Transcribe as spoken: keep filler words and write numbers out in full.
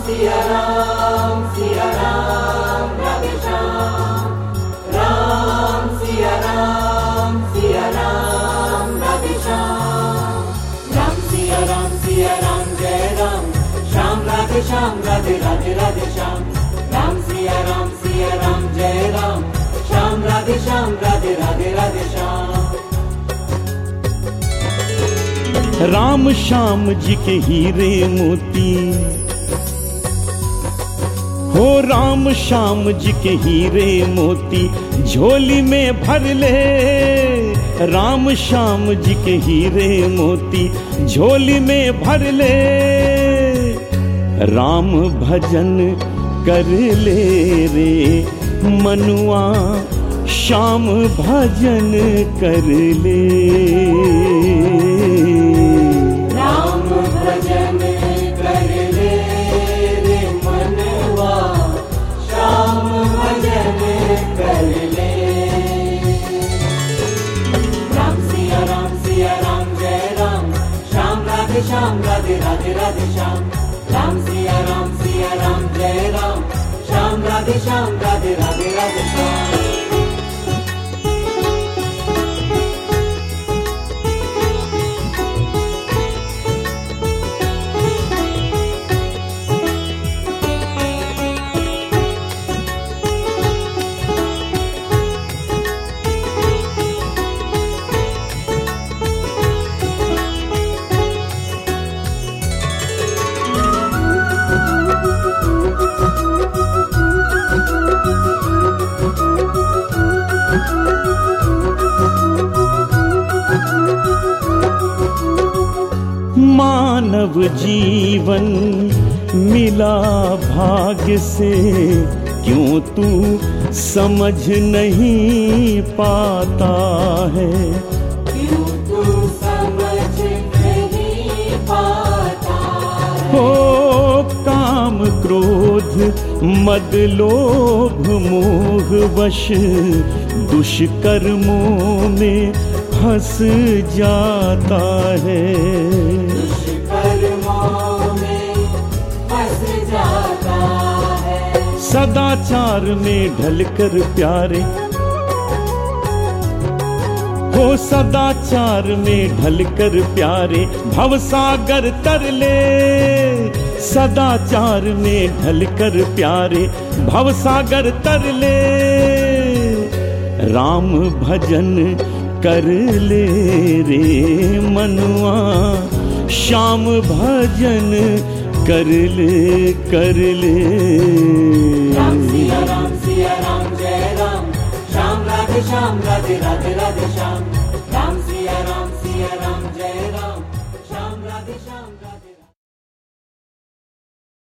सिया राम सिया राम राधे श्याम, राम सिया राम सिया राम राधे श्याम, राम सिया राम सिया राम जय राम, श्याम राधे श्याम राधे राधे राधे श्याम, राम सिया राम सिया राम जय राम, श्याम राधे श्याम राधे राधे राधे श्याम। राम श्याम जी के हीरे मोती हो, राम श्याम जी के हीरे मोती झोली में भर ले, राम श्याम जी के हीरे मोती झोली में भर ले, राम भजन कर ले रे मनुआ, श्याम भजन कर ले, राम भजन कर ले रे मनवा, श्याम भजन कर ले, राम सिया राम सिया राम जय राम, श्याम राधे श्याम राधे राधे राधे श्याम, राम सिया राम सिया राम जय राम, श्याम राधे श्याम राधे राधे राधे श्याम। मानव जीवन मिला भाग्य से, क्यों तू समझ नहीं पाता है, क्यों तू समझ नहीं पाता है, हो काम क्रोध मद लोभ मोह वश दुष्कर्मों में फंस जाता है, दुष्कर्मों में फंस जाता है, सदाचार में ढलकर प्यारे हो, सदाचार में ढलकर प्यारे भवसागर तर ले, सदाचार में ढलकर प्यारे भवसागर तर ले, राम भजन कर ले रे मनुआ, श्याम भजन कर ले कर ले, राम सिया राम सिया राम जय राम, श्याम राधे श्याम राधे राधे राधे श्याम,